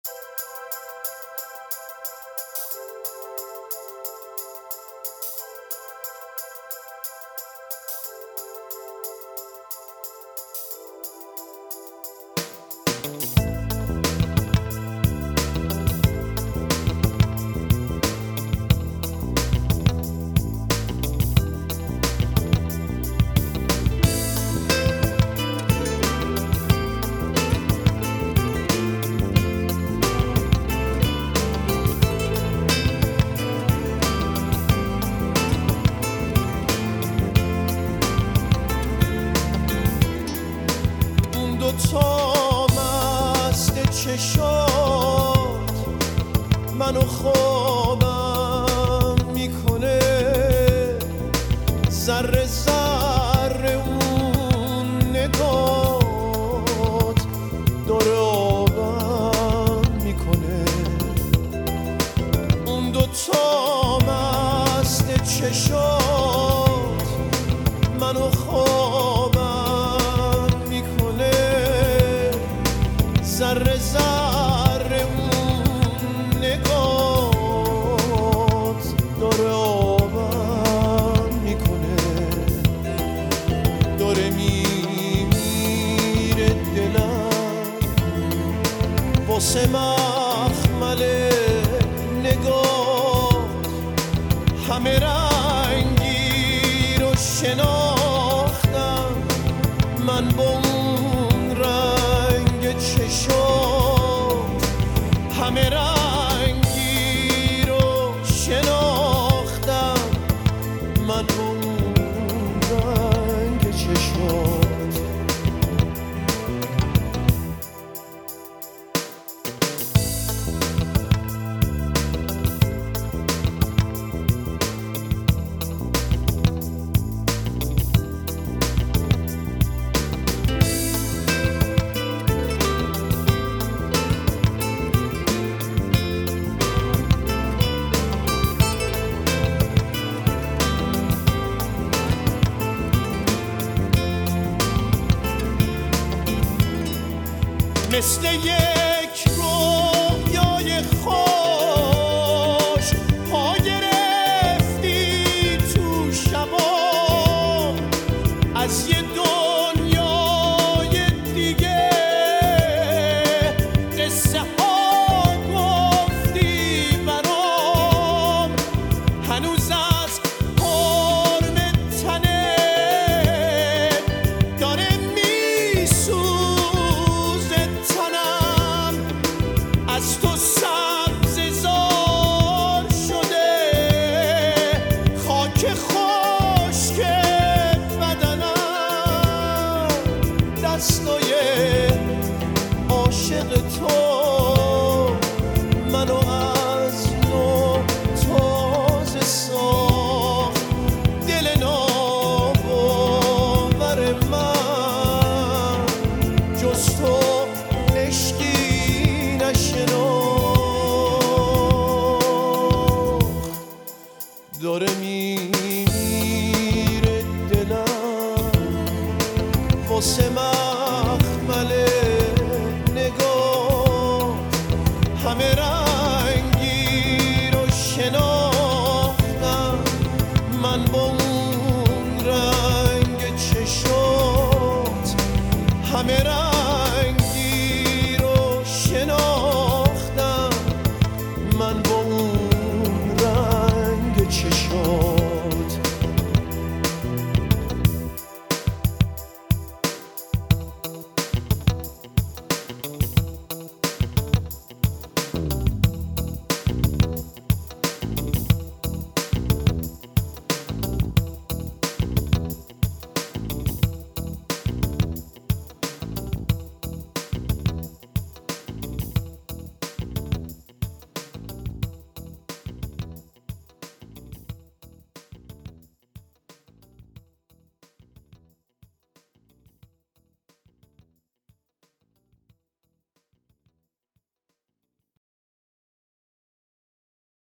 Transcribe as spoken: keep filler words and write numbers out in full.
تا مست چشات منو خوابم میکنه، ذره ذره اون نگات داره آبم میکنه. اون دو تا مست چشات منو خوابم میکنه، ذره ذره اون نگات داره آبم میکنه. داره میمیره دلم واسه مخمل نگات، همه رنگی رو شناختم من با اون رنگ چشات، همه رنگی رو شناختم من با اون رنگ چشات. مثل یک رویای خوش پا گرفتی تو شبام، از یه دنیای دیگه قصه ها گفتی برام. هنوز از حرم تنت داره میسوزه تنم، از تو سبزه زار شده خاک خشک بدنم. دستای عاشق تو